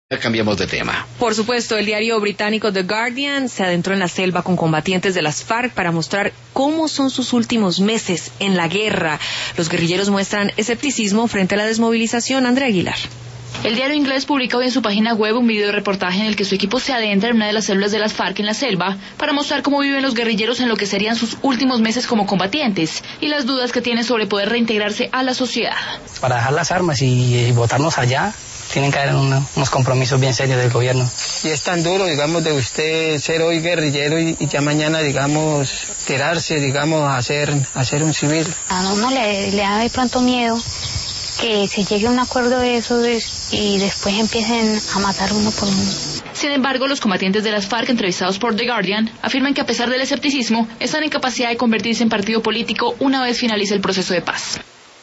Cambiamos de tema. Por supuesto, el diario británico The Guardian se adentró en la selva con combatientes de las FARC para mostrar cómo son sus últimos meses en la guerra. Los guerrilleros muestran escepticismo frente a la desmovilización. Andrea Aguilar. El diario inglés publica hoy en su página web un video reportaje en el que su equipo se adentra en una de las células de las FARC en la selva para mostrar cómo viven los guerrilleros en lo que serían sus últimos meses como combatientes y las dudas que tienen sobre poder reintegrarse a la sociedad. Para dejar las armas y botarnos allá, tienen que haber unos compromisos bien serios del gobierno. Y es tan duro, digamos, de usted ser hoy guerrillero y ya mañana, digamos, tirarse, digamos, a ser un civil. A uno le da de pronto miedo que se llegue a un acuerdo de eso y después empiecen a matar uno por uno. Sin embargo, los combatientes de las FARC entrevistados por The Guardian afirman que a pesar del escepticismo, están en capacidad de convertirse en partido político una vez finalice el proceso de paz.